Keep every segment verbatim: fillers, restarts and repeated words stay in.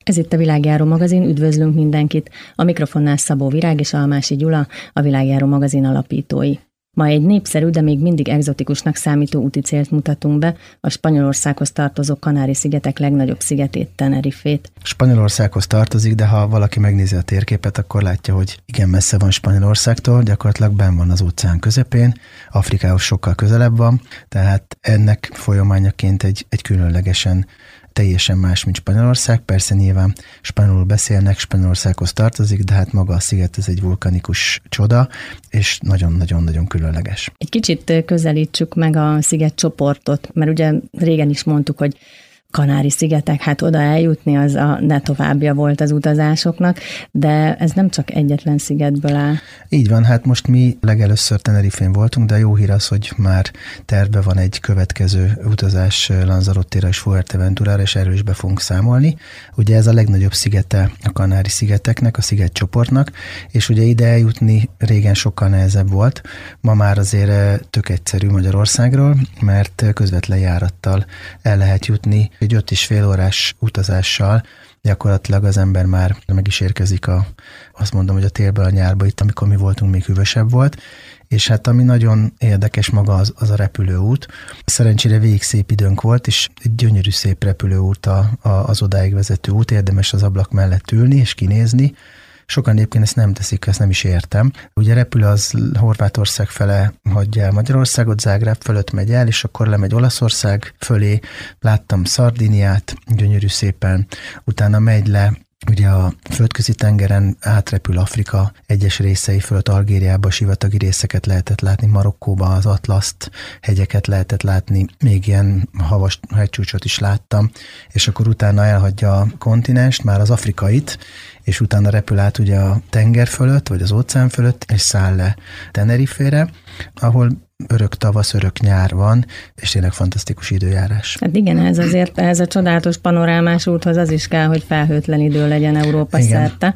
Ez itt a Világjáró magazin, üdvözlünk mindenkit. A mikrofonnál Szabó Virág és Almási Gyula, a Világjáró magazin alapítói. Ma egy népszerű, de még mindig egzotikusnak számító úti célt mutatunk be, a Spanyolországhoz tartozó Kanári-szigetek legnagyobb szigetét, Tenerifét. Spanyolországhoz tartozik, de ha valaki megnézi a térképet, akkor látja, hogy igen messze van Spanyolországtól, gyakorlatilag benn van az óceán közepén, Afrikához sokkal közelebb van, tehát ennek folyamányaként egy, egy különlegesen teljesen más, mint Spanyolország. Persze nyilván spanyolul beszélnek, Spanyolországhoz tartozik, de hát maga a sziget ez egy vulkanikus csoda, és nagyon-nagyon-nagyon különleges. Egy kicsit közelítsük meg a szigetcsoportot, mert ugye régen is mondtuk, hogy Kanári-szigetek, hát oda eljutni az a ne továbbja volt az utazásoknak, de ez nem csak egyetlen szigetből áll. Így van, hát most mi legelőször Tenerifén voltunk, de jó hír az, hogy már tervben van egy következő utazás Lanzarotéra és Fuerteventurára, és erről is be fogunk számolni. Ugye ez a legnagyobb szigete a Kanári-szigeteknek, a szigetcsoportnak, és ugye ide eljutni régen sokkal nehezebb volt. Ma már azért tök egyszerű Magyarországról, mert közvetlen járattal el lehet jutni. Egy öt és fél órás utazással gyakorlatilag az ember már meg is érkezik a, azt mondom, hogy a télből a nyárba, itt amikor mi voltunk, még hűvösebb volt, és hát ami nagyon érdekes maga az, az a repülőút. Szerencsére végig szép időnk volt, és egy gyönyörű szép repülőút a, a, az odáig vezető út, érdemes az ablak mellett ülni és kinézni. Sokan egyébként ezt nem teszik, ezt nem is értem. Ugye repülő az Horvátország fele hagyja el Magyarországot, Zágráb fölött megy el, és akkor lemegy Olaszország fölé. Láttam Szardiniát, gyönyörű szépen, utána megy le, ugye a földközi tengeren átrepül Afrika egyes részei fölött, Algériába sivatagi részeket lehetett látni, Marokkóba az Atlaszt hegyeket lehetett látni, még ilyen havas hegycsúcsot is láttam, és akkor utána elhagyja a kontinenst, már az afrikait, és utána repül át ugye a tenger fölött, vagy az óceán fölött, és száll le Tenerifére, ahol örök tavasz, örök nyár van, és tényleg fantasztikus időjárás. Hát igen, ez azért, ez a csodálatos panorámás úthoz az is kell, hogy felhőtlen idő legyen Európa igen. szerte,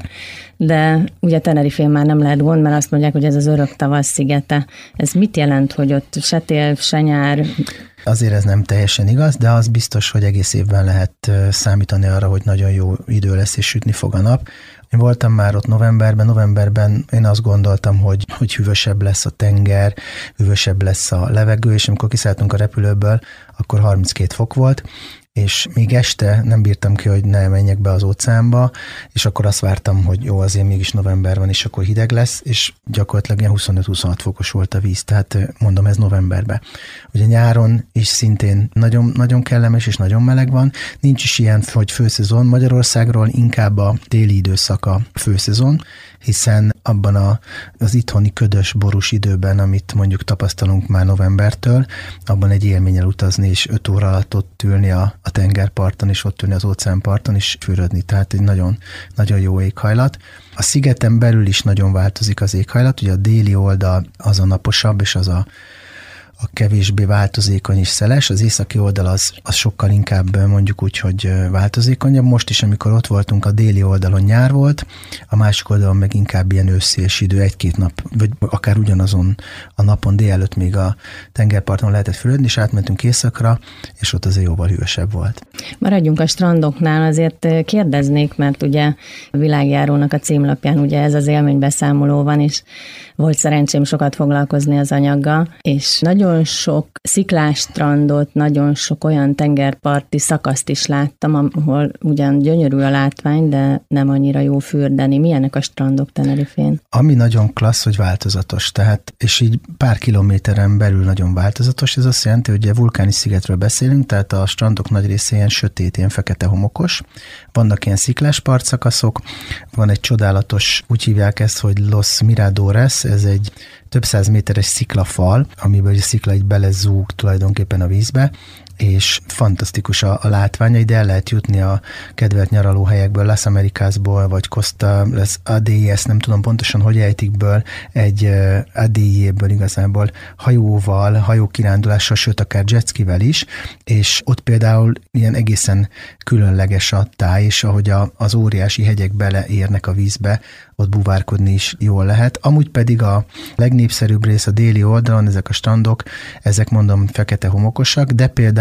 de ugye Tenerifén már nem lehet gond, mert azt mondják, hogy ez az örök tavasz szigete. Ez mit jelent, hogy ott se tél, se nyár? Azért ez nem teljesen igaz, de az biztos, hogy egész évben lehet számítani arra, hogy nagyon jó idő lesz, és sütni fog a nap. Én voltam már ott novemberben, novemberben én azt gondoltam, hogy, hogy hűvösebb lesz a tenger, hűvösebb lesz a levegő, és amikor kiszálltunk a repülőből, akkor harminckét fok volt, és még este nem bírtam ki, hogy ne menjek be az óceánba, és akkor azt vártam, hogy jó, azért mégis november van, és akkor hideg lesz, és gyakorlatilag ilyen huszonöt-huszonhat fokos volt a víz, tehát mondom, ez novemberben. Ugye nyáron is szintén nagyon, nagyon kellemes és nagyon meleg van, nincs is ilyen, hogy főszezon, Magyarországról inkább a téli időszak a főszezon, hiszen abban a, az itthoni ködös, borús időben, amit mondjuk tapasztalunk már novembertől, abban egy élménnyel utazni, és öt óra alatt ott ülni a, a tengerparton, és ott ülni az óceánparton, és fürödni. Tehát egy nagyon, nagyon jó éghajlat. A szigeten belül is nagyon változik az éghajlat, ugye a déli oldal az a naposabb, és az a a kevésbé változékony és szeles, az északi oldal az, az sokkal inkább mondjuk úgy, hogy változékonyabb. Most is, amikor ott voltunk, a déli oldalon nyár volt, a másik oldalon meg inkább ilyen őszés idő, egy-két nap, vagy akár ugyanazon a napon délelőtt még a tengerparton lehetett fürödni, és átmentünk északra, és ott azért jóval hűvösebb volt. Maradjunk a strandoknál, azért kérdeznék, mert ugye a Világjárónak a címlapján ugye ez az élménybeszámoló van, és volt szerencsém sokat foglalkozni az anyaggal, és nagyon sok sziklás strandot, nagyon sok olyan tengerparti szakaszt is láttam, ahol ugyan gyönyörű a látvány, de nem annyira jó fürdeni. Milyenek a strandok Tenerifén? Ami nagyon klassz, hogy változatos, tehát, és így pár kilométeren belül nagyon változatos, ez azt jelenti, hogy a vulkáni szigetről beszélünk, tehát a strandok nagy része ilyen sötét, ilyen fekete homokos, vannak ilyen sziklás partszakaszok, van egy csodálatos, úgy hívják ezt, hogy Los Miradores, ez egy több száz méteres sziklafal, amiből a szikla így belezúg tulajdonképpen a vízbe, és fantasztikus a, a látványa, ide el lehet jutni a kedvelt nyaralóhelyekből, Las Americasból, vagy Costa Las Adélyes, nem tudom pontosan, hogy ejtikből, egy uh, Adélyéből igazából hajóval, hajókirándulással, sőt akár jetskivel is, és ott például ilyen egészen különleges a táj, és ahogy a, az óriási hegyek beleérnek a vízbe, ott buvárkodni is jól lehet. Amúgy pedig a legnépszerűbb rész a déli oldalon, ezek a strandok, ezek mondom fekete homokosak, de például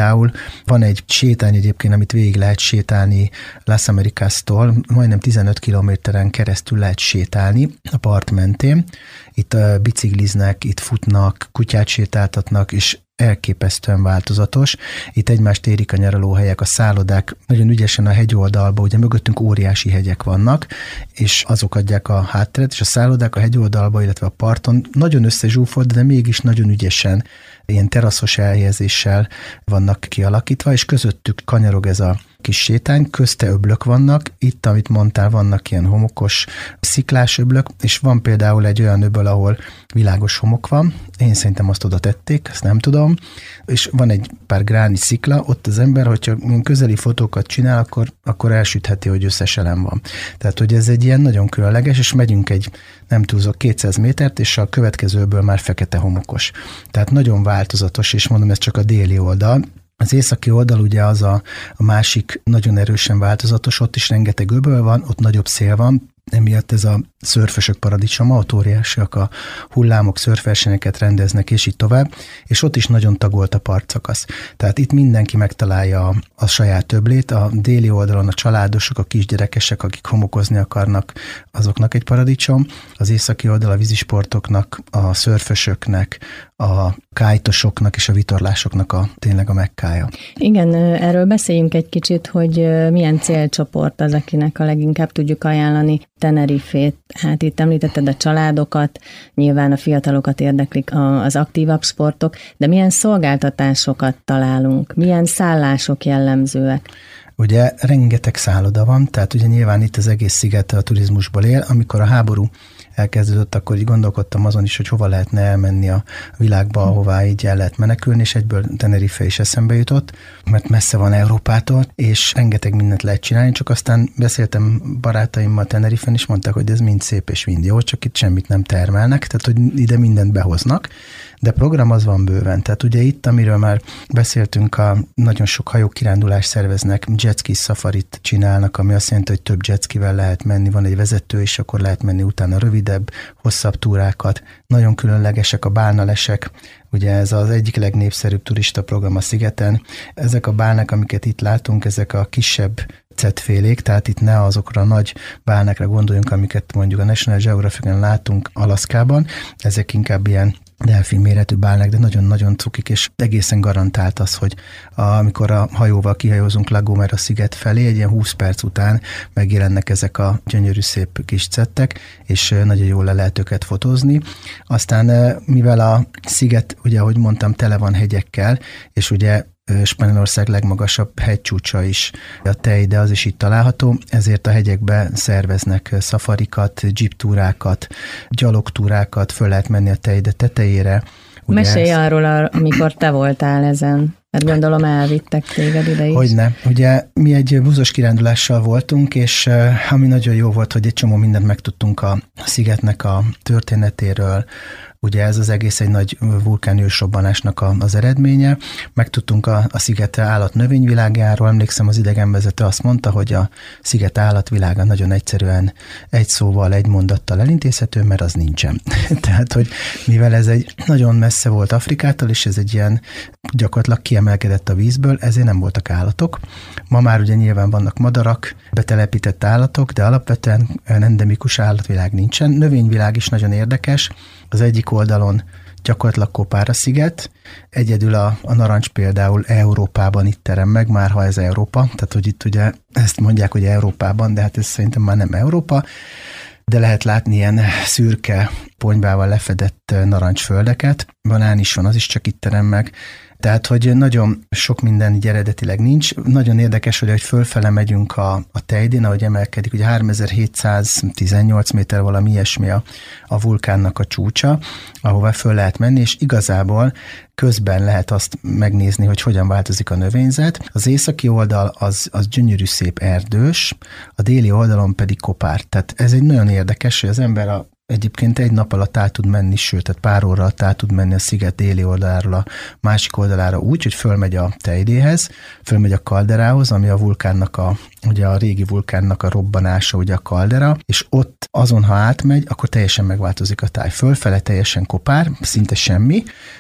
például van egy sétány egyébként, amit végig lehet sétálni Las Americas-tól, majdnem tizenöt kilométeren keresztül lehet sétálni a part mentén. Itt bicikliznek, itt futnak, kutyát sétáltatnak, és elképesztően változatos. Itt egymást érik a nyaralóhelyek, a szállodák, nagyon ügyesen a hegyoldalba, ugye mögöttünk óriási hegyek vannak, és azok adják a hátteret, és a szállodák a hegyoldalba, illetve a parton nagyon összezsúfolt, de mégis nagyon ügyesen ilyen teraszos elhelyezéssel vannak kialakítva, és közöttük kanyarog ez a kis sétány, közte öblök vannak, itt, amit mondtál, vannak ilyen homokos, sziklás öblök, és van például egy olyan öböl, ahol világos homok van, én szerintem azt oda tették, ezt nem tudom, és van egy pár gráni szikla, ott az ember, hogyha közeli fotókat csinál, akkor, akkor elsütheti, hogy összes elem van. Tehát, hogy ez egy ilyen nagyon különleges, és megyünk egy, nem túlzok, kétszáz métert, és a következőből már fekete homokos. Tehát nagyon változatos, és mondom, ez csak a déli oldal. Az északi oldal ugye az a, a másik nagyon erősen változatos, ott is rengeteg öböl van, ott nagyobb szél van, emiatt ez a szörfösök paradicsoma, ott óriásiak a hullámok, szörfversenyeket rendeznek, és így tovább, és ott is nagyon tagolt a partszakasz. Tehát itt mindenki megtalálja a, a saját öblét, a déli oldalon a családosok, a kisgyerekesek, akik homokozni akarnak, azoknak egy paradicsom, az északi oldal a vízisportoknak, a szörfösöknek, a kájtosoknak és a vitorlásoknak a tényleg a mekkája. Igen, erről beszéljünk egy kicsit, hogy milyen célcsoport az, akinek a leginkább tudjuk ajánlani Tenerifét. Hát itt említetted a családokat, nyilván a fiatalokat érdeklik az aktívabb sportok, de milyen szolgáltatásokat találunk, milyen szállások jellemzőek? Ugye rengeteg szálloda van, tehát ugye nyilván itt az egész sziget a turizmusból él. Amikor a háború elkezdődött, akkor így gondolkodtam azon is, hogy hova lehetne elmenni a világba, ahová így el lehet menekülni, és egyből Tenerife is eszembe jutott, mert messze van Európától, és rengeteg mindent lehet csinálni, csak aztán beszéltem barátaimmal Tenerifen, és mondták, hogy ez mind szép és mind jó, csak itt semmit nem termelnek, tehát hogy ide mindent behoznak, de program az van bőven. Tehát ugye itt, amiről már beszéltünk, a nagyon sok hajókirándulás szerveznek, jetski safarit csinálnak, ami azt jelenti, hogy több jetskivel lehet menni, van egy vezető, és akkor lehet menni utána rövidebb, hosszabb túrákat. Nagyon különlegesek a bálnalesek, ugye ez az egyik legnépszerűbb turista program a szigeten. Ezek a bálnák, amiket itt látunk, ezek a kisebb cetfélék, tehát itt ne azokra a nagy bálnákra gondoljunk, amiket mondjuk a National Geographic-en látunk Alaszkában, ezek inkább ilyen delfin méretű bálnák, de nagyon-nagyon cukik, és egészen garantált az, hogy a, amikor a hajóval kihajózunk La Gomera sziget felé, egy ilyen húsz perc után megjelennek ezek a gyönyörű szép kis cettek, és nagyon jól le lehet őket fotózni. Aztán mivel a sziget, ugye ahogy mondtam, tele van hegyekkel, és ugye Spanyolország legmagasabb hegycsúcsa is a Teide, az is itt található, ezért a hegyekbe szerveznek szafarikat, jeeptúrákat, gyalogtúrákat, föl lehet menni a Teide tetejére. Ugye Mesélj ez... arról, amikor te voltál ezen. Mert gondolom elvittek téged ide is. Hogyne. Ugye mi egy buszos kirándulással voltunk, és ami nagyon jó volt, hogy egy csomó mindent megtudtunk a szigetnek a történetéről. Ugye ez az egész egy nagy vulkánősrobbanásnak az eredménye. Megtudtunk a, a sziget állat-növényvilágáról. Emlékszem, az idegenvezető azt mondta, hogy a sziget állatvilága nagyon egyszerűen egy szóval, egy mondattal elintézhető, mert az nincsen. Tehát, hogy mivel ez egy nagyon messze volt Afrikától, és ez egy ilyen gyakorlatilag kiemelkedett a vízből, ezért nem voltak állatok. Ma már ugye nyilván vannak madarak, betelepített állatok, de alapvetően endemikus állatvilág nincsen. Növényvilág is nagyon érdekes. Az egyik oldalon gyakorlatilag kopár a sziget, egyedül a, a narancs például Európában itt terem meg, már ha ez Európa, tehát hogy itt ugye ezt mondják, hogy Európában, de hát ez szerintem már nem Európa, de lehet látni ilyen szürke ponybával lefedett narancsföldeket, banán is van, az is csak itt terem meg. Tehát, hogy nagyon sok minden így eredetileg nincs. Nagyon érdekes, hogy ahogy fölfele megyünk a, a Teidén, ahogy emelkedik, ugye háromezer-hétszáztizennyolc méter valami ilyesmi a, a vulkánnak a csúcsa, ahová föl lehet menni, és igazából közben lehet azt megnézni, hogy hogyan változik a növényzet. Az északi oldal az, az gyönyörű szép erdős, a déli oldalon pedig kopár. Tehát ez egy nagyon érdekes, hogy az ember a egyébként egy nap alatt át tud menni, sőt, tehát pár óra alatt át tud menni a sziget déli oldaláról a másik oldalára úgy, hogy fölmegy a Teidéhez, fölmegy a kalderához, ami a vulkánnak a, ugye a régi vulkánnak a robbanása, ugye a kaldera, és ott azon, ha átmegy, akkor teljesen megváltozik a táj. Fölfele teljesen kopár, szinte semmi,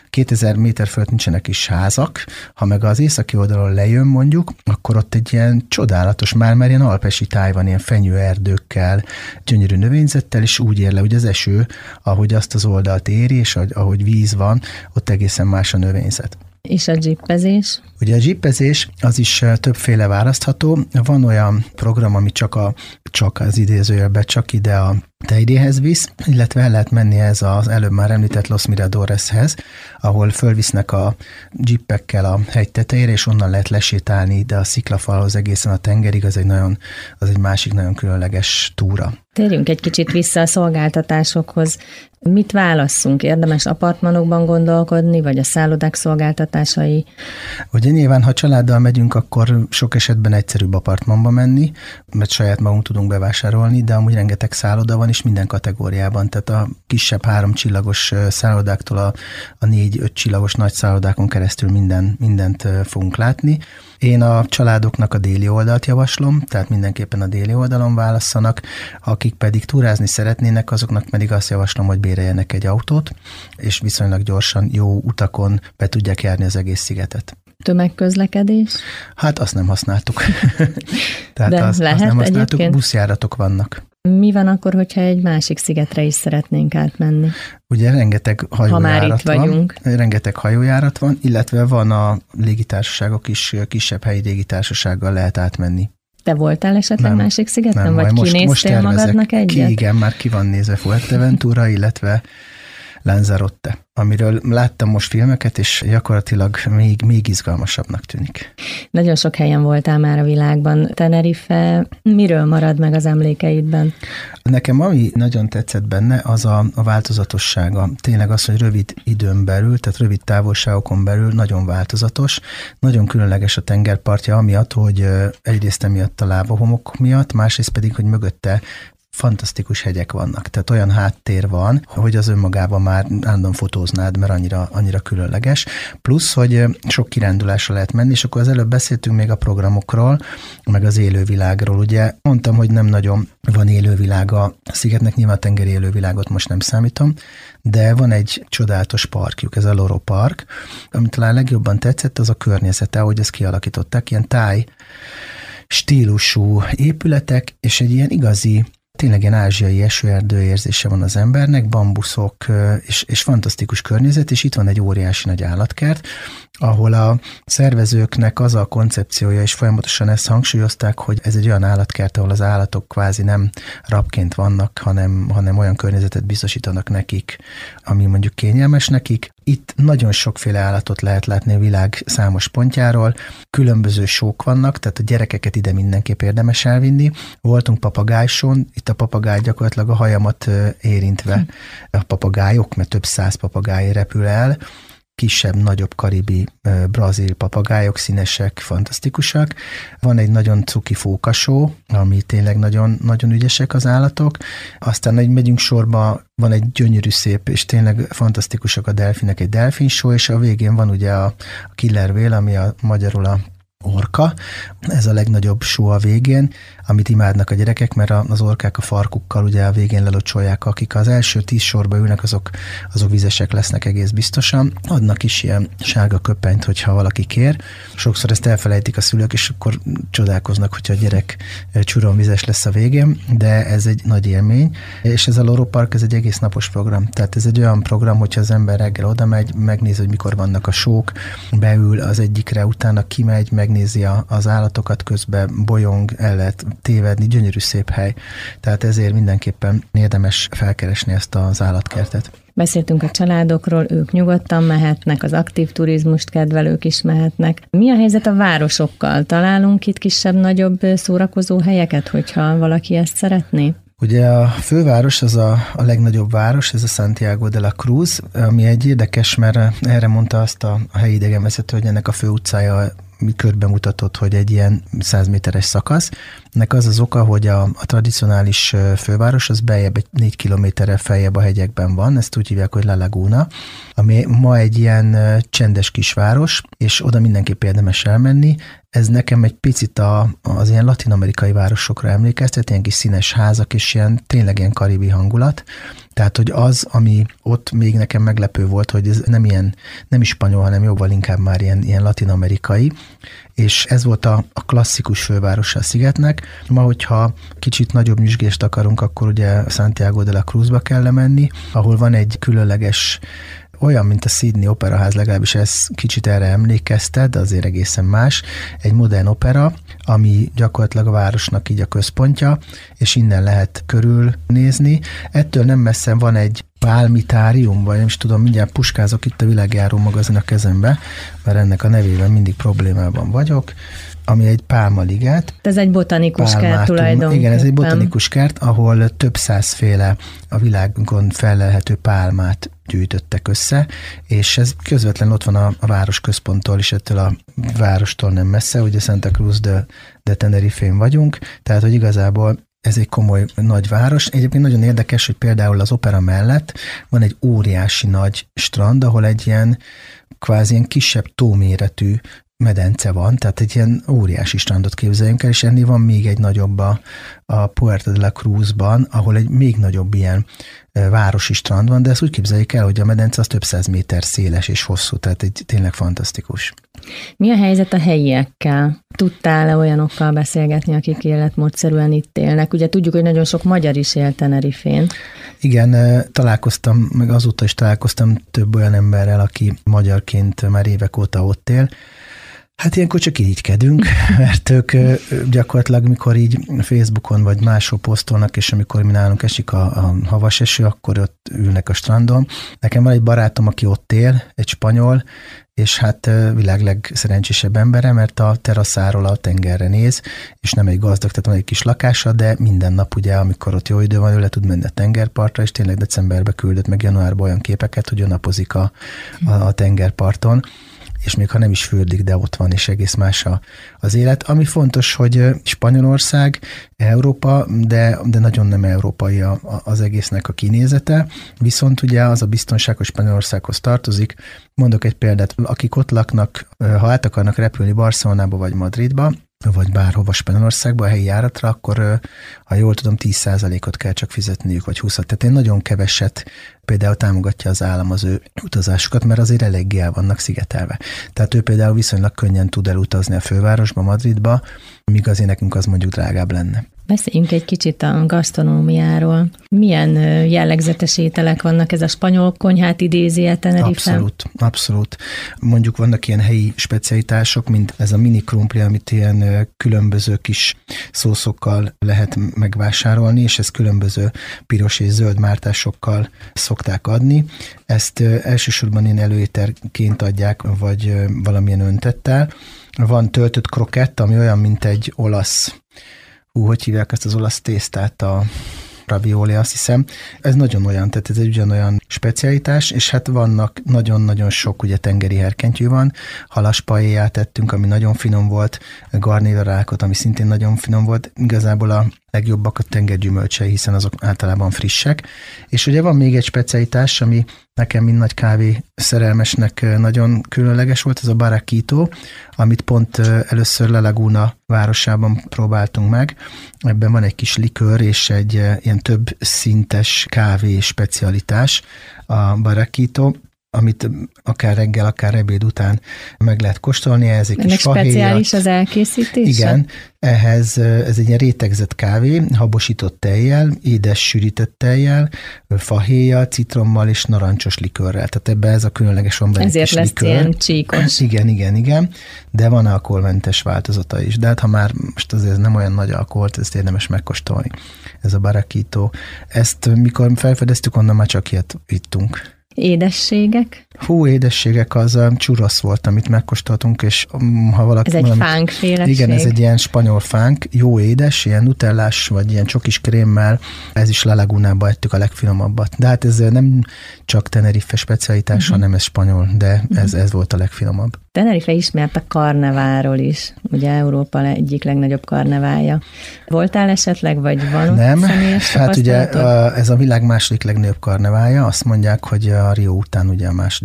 kétezer méter fölött nincsenek is házak, ha meg az északi oldalon lejön mondjuk, akkor ott egy ilyen csodálatos, már már ilyen alpesi táj van, ilyen fenyőerdőkkel, gyönyörű növényzettel, és úgy ér le, hogy az eső, ahogy azt az oldalt éri, és ahogy víz van, ott egészen más a növényzet. És a dzsippezés? Ugye a dzsippezés az is többféle választható. Van olyan program, ami csak, a, csak az idézőjelben csak ide a tejdéhez visz, illetve el lehet menni ez az előbb már említett Los Miradoreshez, ahol fölvisznek a dzsippekkel a hegy tetejére, és onnan lehet lesétálni ide a sziklafalhoz egészen a tengerig, az egy, nagyon, az egy másik nagyon különleges túra. Térjünk egy kicsit vissza a szolgáltatásokhoz. Mit válasszunk? Érdemes apartmanokban gondolkodni, vagy a szállodák szolgáltatásai? Ugye nyilván, ha családdal megyünk, akkor sok esetben egyszerűbb apartmanba menni, mert saját magunk tudunk bevásárolni, de amúgy rengeteg szálloda van, és minden kategóriában. Tehát a kisebb három csillagos szállodáktól a, a négy-öt csillagos nagy szállodákon keresztül minden, mindent fogunk látni. Én a családoknak a déli oldalt javaslom, tehát mindenképpen a déli oldalon válasszanak, akik pedig túrázni szeretnének, azoknak pedig azt javaslom, hogy béreljenek egy autót, és viszonylag gyorsan, jó utakon be tudják járni az egész szigetet. Tömegközlekedés? Hát azt nem használtuk. Tehát de azt, lehet azt nem használtuk, egyébként? Buszjáratok vannak. Mi van akkor, hogyha egy másik szigetre is szeretnénk átmenni? Ugye rengeteg hajójárat van, vagyunk. rengeteg hajójárat van, illetve van a légitársaságok is, kisebb helyi légitársasággal lehet átmenni. Te voltál esetleg nem, másik szigeten, nem, vagy most, kinéztél most magadnak egyet? Ki, igen, már ki van nézve Fuerteventura, illetve Lanzarote, amiről láttam most filmeket, és gyakorlatilag még, még izgalmasabbnak tűnik. Nagyon sok helyen voltál már a világban. Tenerife miről marad meg az emlékeidben? Nekem ami nagyon tetszett benne, az a, a változatossága. Tényleg az, hogy rövid időn belül, tehát rövid távolságokon belül nagyon változatos, nagyon különleges a tengerpartja, amiatt, hogy egyrészt emiatt a lávahomok miatt, másrészt pedig, hogy mögötte fantasztikus hegyek vannak, tehát olyan háttér van, hogy az önmagában már állandóan fotóznád, mert annyira, annyira különleges. Plusz, hogy sok kirándulásra lehet menni, és akkor az előbb beszéltünk még a programokról, meg az élővilágról. Ugye mondtam, hogy nem nagyon van élővilága a szigetnek, nyilván a tengeri élővilágot most nem számítom, de van egy csodálatos parkjuk, ez a Loro Park, amit talán legjobban tetszett, az a környezete, ahogy ezt kialakították, ilyen táj stílusú épületek, és egy ilyen igazi, tényleg ilyen ázsiai esőerdő érzése van az embernek, bambuszok és, és fantasztikus környezet, és itt van egy óriási nagy állatkert, ahol a szervezőknek az a koncepciója, és folyamatosan ezt hangsúlyozták, hogy ez egy olyan állatkert, ahol az állatok kvázi nem rabként vannak, hanem, hanem olyan környezetet biztosítanak nekik, ami mondjuk kényelmes nekik. Itt nagyon sokféle állatot lehet látni a világ számos pontjáról, különböző sók vannak, tehát a gyerekeket ide mindenképp érdemes elvinni. Voltunk papagájson, itt a papagáj gyakorlatilag a hajamat érintve, a papagájok, mert több száz papagáj repül el, kisebb, nagyobb karibi brazil papagájok, színesek, fantasztikusak. Van egy nagyon cuki fókasó, ami tényleg nagyon, nagyon ügyesek az állatok. Aztán, hogy megyünk sorba, van egy gyönyörű szép, és tényleg fantasztikusak a delfinek, egy delfinsó, és a végén van ugye a killer whale, ami a magyarul a orka. Ez a legnagyobb só a végén, amit imádnak a gyerekek, mert az orkák a farkukkal ugye a végén lelocsolják, akik az első tíz sorba ülnek, azok, azok vizesek lesznek egész biztosan. Adnak is ilyen sárga köpenyt, hogyha valaki kér. Sokszor ezt elfelejtik a szülők, és akkor csodálkoznak, hogyha a gyerek csuron vizes lesz a végén, de ez egy nagy élmény. És ez a Loro Park, ez egy egész napos program. Tehát ez egy olyan program, hogyha az ember reggel oda megy, megnézi, hogy mikor vannak a sók, beül az egyikre, utána kimegy, megnézi a, az állatokat, közben bolyong, el lehet tévedni, gyönyörű szép hely. Tehát ezért mindenképpen érdemes felkeresni ezt az állatkertet. Beszéltünk a családokról, ők nyugodtan mehetnek, az aktív turizmust kedvelők is mehetnek. Mi a helyzet a városokkal? Találunk itt kisebb-nagyobb szórakozó helyeket, hogyha valaki ezt szeretné? Ugye a főváros az a, a legnagyobb város, ez a Santiago de la Cruz, ami egy érdekes, mert erre mondta azt a, a helyi idegenvezető, hogy ennek a fő utcája körbe mutatott, hogy egy ilyen száz méteres szakasz. Ennek az az oka, hogy a, a tradicionális főváros az beljebb egy négy kilométerrel feljebb a hegyekben van, ezt úgy hívják, hogy La Laguna, ami ma egy ilyen csendes kisváros, és oda mindenképp érdemes elmenni. Ez nekem egy picit a, az ilyen latin-amerikai városokra emlékeztet, ilyen kis színes házak, és ilyen tényleg ilyen karibi hangulat. Tehát, hogy az, ami ott még nekem meglepő volt, hogy ez nem ilyen, nem is spanyol, hanem jóval inkább már ilyen, ilyen latin-amerikai, és ez volt a, a klasszikus fővárosa a szigetnek. Ma, hogyha kicsit nagyobb nyüzsgést akarunk, akkor ugye Santiago de la Cruzba kell menni, ahol van egy különleges, olyan, mint a Sydney Operaház, legalábbis ez kicsit erre emlékeztet, de azért egészen más. Egy modern opera, ami gyakorlatilag a városnak így a központja, és innen lehet körülnézni. Ettől nem messze van egy pálmitárium, vagy nem is tudom, mindjárt puskázok itt a Világjáró magazin a kezembe, mert ennek a nevében mindig problémában vagyok, ami egy pálmaliget. Ez egy botanikus kert tulajdonképpen. Igen, ez egy botanikus kert, ahol több százféle a világon fellelhető pálmát gyűjtöttek össze, és ez közvetlenül ott van a, a város központtól, és ettől a várostól nem messze, ugye Santa Cruz de, de Tenerife-n vagyunk, tehát, hogy igazából ez egy komoly nagy város. Egyébként nagyon érdekes, hogy például az opera mellett van egy óriási nagy strand, ahol egy ilyen kvázi ilyen kisebb tóméretű medence van, tehát egy ilyen óriási strandot képzeljünk el, és ennél van még egy nagyobb a, a Puerto de la Cruzban, ahol egy még nagyobb ilyen városi strand van, de ezt úgy képzeljük el, hogy a medence az több száz méter széles és hosszú, tehát egy tényleg fantasztikus. Mi a helyzet a helyiekkel? Tudtál-e olyanokkal beszélgetni, akik életmódszerűen itt élnek? Ugye tudjuk, hogy nagyon sok magyar is él Tenerifén. Igen, találkoztam, meg azóta is találkoztam több olyan emberrel, aki magyarként már évek óta ott él. Hát ilyenkor csak irigykedünk, mert ők gyakorlatilag, mikor így Facebookon vagy máshol posztolnak, és amikor mi nálunk esik a, a havas eső, akkor ott ülnek a strandon. Nekem van egy barátom, aki ott él, egy spanyol, és hát világ legszerencsésebb embere, mert a teraszáról a tengerre néz, és nem egy gazdag, tehát van egy kis lakása, de minden nap ugye, amikor ott jó idő van, ő le tud menni a tengerpartra, és tényleg decemberbe küldött meg januárban olyan képeket, hogy ő napozik a, a, a tengerparton, és még ha nem is fürdik, de ott van, és egész más a, az élet. Ami fontos, hogy Spanyolország, Európa, de, de nagyon nem európai a, a, az egésznek a kinézete, viszont ugye az a biztonság, hogy Spanyolországhoz tartozik. Mondok egy példát, akik ott laknak, ha át akarnak repülni Barcelonába vagy Madridba, vagy bárhova Spanyolországba, a helyi járatra, akkor, ha jól tudom, tíz százalékot kell csak fizetniük, vagy húszat. Tehát én nagyon keveset például támogatja az állam az ő utazásukat, mert azért eléggé el vannak szigetelve. Tehát ő például viszonylag könnyen tud elutazni a fővárosba, Madridba, míg azért nekünk az mondjuk drágább lenne. Beszéljünk egy kicsit a gasztronómiáról. Milyen jellegzetes ételek vannak? Ez a spanyol konyhát idézi-e Tenerife? Abszolút, abszolút. Mondjuk vannak ilyen helyi specialitások, mint ez a mini krumpli, amit ilyen különböző kis szószokkal lehet megvásárolni, és ez különböző piros és zöld mártásokkal szokták adni. Ezt elsősorban ilyen előételként adják, vagy valamilyen öntettel. Van töltött krokett, ami olyan, mint egy olasz, hú, hogy hívják ezt az olasz tésztát, a ravioli, azt hiszem. Ez nagyon olyan, tehát ez egy ugyanolyan specialitás, és hát vannak nagyon-nagyon sok ugye tengeri herkentyű van, halas paéját tettünk, ami nagyon finom volt, garnélerákot, ami szintén nagyon finom volt, igazából a legjobbak a tengergyümölcsei, hiszen azok általában frissek. És ugye van még egy specialitás, ami nekem, mint nagy kávé szerelmesnek nagyon különleges volt, ez a Barraquito, amit pont először La Laguna városában próbáltunk meg. Ebben van egy kis likőr és egy ilyen több szintes kávé specialitás, a Barraquito, amit akár reggel, akár ebéd után meg lehet kóstolni. Ez egy ennek kis fahéjat. Speciális az elkészítése? Igen, ehhez ez egy ilyen rétegzett kávé, habosított tejjel, édes sűrített tejjel, fahéjjal, citrommal és narancsos likőrrel. Tehát ebben ez a különleges van benne ezért kis lesz likőr. ilyen csíkos. Igen, igen, igen, de van alkoholmentes változata is. De hát ha már most azért nem olyan nagy alkoholt, ezt érdemes megkóstolni. Ez a Barraquito. Ezt mikor felfedeztük, onnan már csak ilyet ittunk. Édességek? Hú, édességek, az a churros volt, amit megkóstoltunk, és ha valaki... Ez egy valami, fánkféleség? Igen, ez egy ilyen spanyol fánk, jó édes, ilyen nutellás, vagy ilyen csokis krémmel, ez is La Lagunába ettük a legfinomabbat. De hát ez nem csak Tenerife specialitás, uh-huh. hanem ez spanyol, de uh-huh. ez, ez volt a legfinomabb. Tenerife ismert a karneváról is, ugye Európa egyik legnagyobb karneválja. Voltál esetleg, vagy van nem, személyes hát ugye a, ez a világ második legnagyobb karneválja, azt mondják, hogy a Rio után ugye a második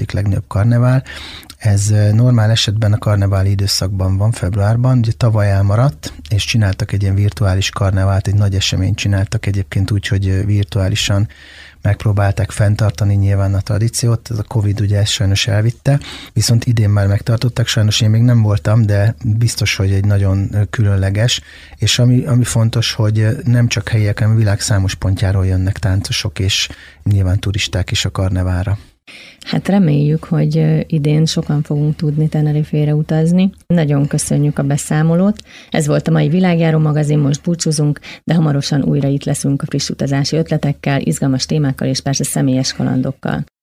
második legnagyobb karnevál. Ez normál esetben a karneváli időszakban van, februárban, ugye tavaly elmaradt, és csináltak egy ilyen virtuális karnevált, egy nagy eseményt csináltak egyébként úgy, hogy virtuálisan megpróbálták fenntartani nyilván a tradíciót, ez a Covid ugye ezt sajnos elvitte, viszont idén már megtartottak, sajnos én még nem voltam, de biztos, hogy egy nagyon különleges, és ami, ami fontos, hogy nem csak helyiek, hanem a világ számos pontjáról jönnek táncosok, és nyilván turisták is a karneválra. Hát reméljük, hogy idén sokan fogunk tudni Tenerifére utazni. Nagyon köszönjük a beszámolót. Ez volt a mai Világjáró magazin, most búcsúzunk, de hamarosan újra itt leszünk a friss utazási ötletekkel, izgalmas témákkal és persze személyes kalandokkal.